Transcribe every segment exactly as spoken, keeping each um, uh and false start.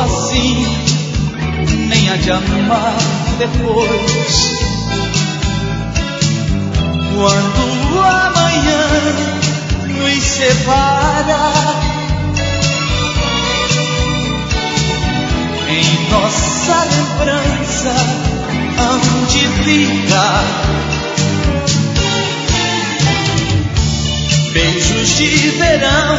assim, nem há de amar depois. Quando o amanhã nos separa, em nossa lembrança onde fica beijos de verão,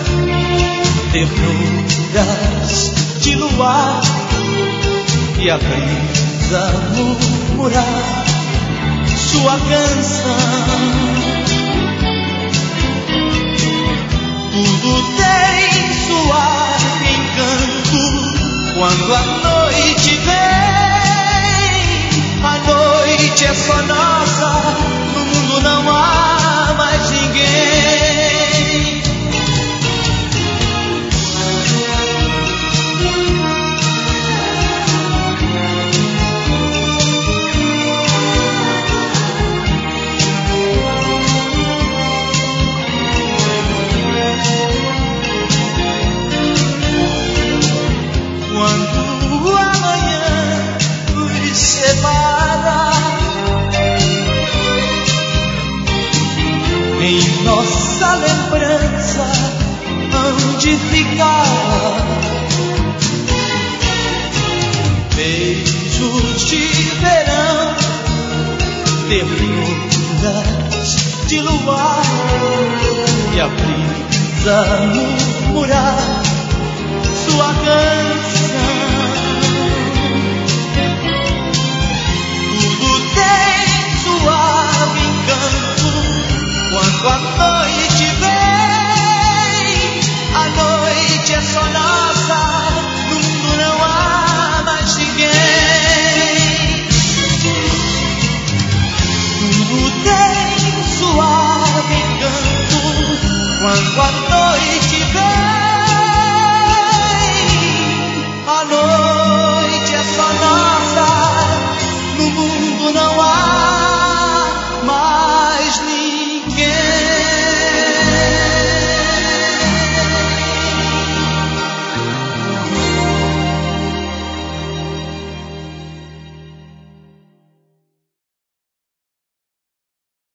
ternuras de luar e a brisa murmurar sua canção. Tudo tem suave encanto quando a noite vem. A noite é só nossa, no mundo não há mais ninguém. Quando o amanhã nos separa, em nossa lembrança onde ficar beijos de verão, ternuras de luar e a brisa murmurar sua canção.